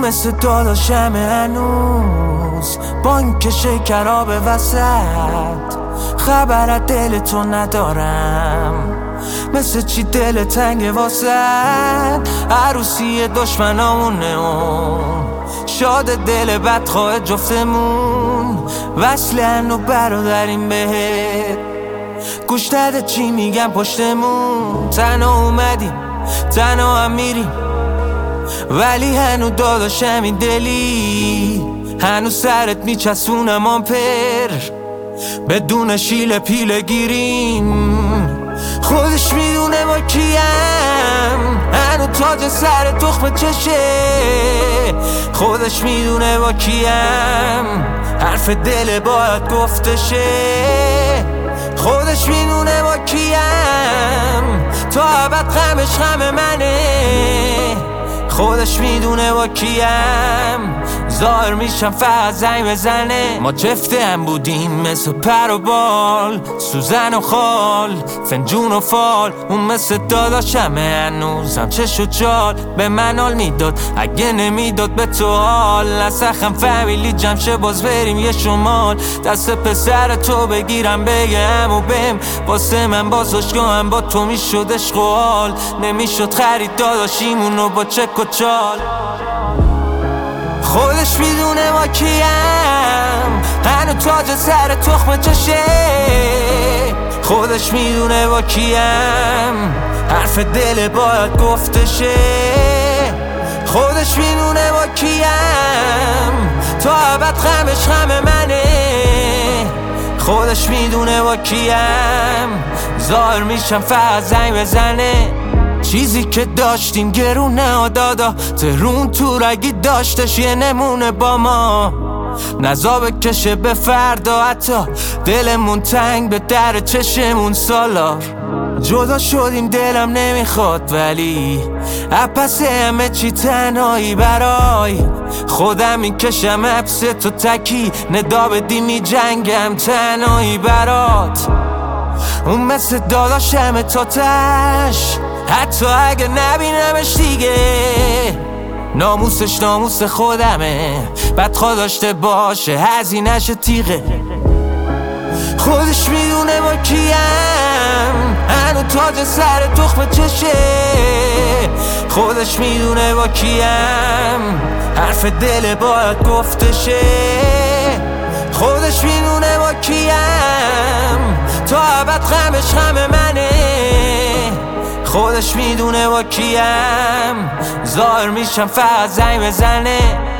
مثل داداشم هنوز با اینکه شکرها به وسط خبر از دل تو ندارم. مثل چی دل تنگ واسد عروسی دشمنامونه شاد دل بدخواه جفتمون وصلن و برادریم بهت گوش نده چی میگم پشتمون تنها اومدیم تنها هم میریم ولی هنو داداشم این دلی هنو سرت میچسونم آمپر بدون شیل پیله گیریم خودش میدونه با کیم هنو تاج سر تخم چشه خودش میدونه با کیم حرف دل باید گفتشه خودش میدونه با کیم تا ابد غمش غم منه خودش میدونه با کیم ظاهر میشم فقط زنگ بزنه ما جفته هم بودیم مثل پر و بال سوزن و خال فنجون و فال اون مثل داداشمه هنوزم چش و جال به من حال میداد اگه نمیداد به تو حال نسخم فامیلی جمشه باز بریم یه شمال دست پسر تو بگیرم بگم و بهم واسه من بازداشتگاهم با تو میشد عشق و حال نمیشد خرید داداشیمونو با چک و چال خودش میدونه ما کیم هنو تاج سر تخم چشه خودش میدونه با کیم حرف دل باید گفتشه خودش میدونه با کیم تا ابد غمش غم منه خودش میدونه با کیم ظاهر میشم فقط زنگ بزنه چیزی که داشتیم گرونه دادا ترون تو رگی داشتش یه نمونه با ما نزا بکشه به فردا حتی دلمون تنگ به در چشمون سالار جدا شدیم دلم نمیخواد ولی پس همه چی تنهایی برای خودم میکشم حبس تو تکی ندا بدی میجنگم تنهایی برات اون مثل داداشم تا تش حتی اگه نبینمش دیگه ناموسش ناموس خودمه بدخواه داشته باشه هزینه‌ش تیغه خودش میدونه با کیم هنو تاج سر تخم چشه خودش میدونه با کیم حرف دل باید گفتشه خودش میدونه با کیم تا ابد غمش غم منه خودش میدونه با کیم ظاهر میشم فقط زنگ بزنه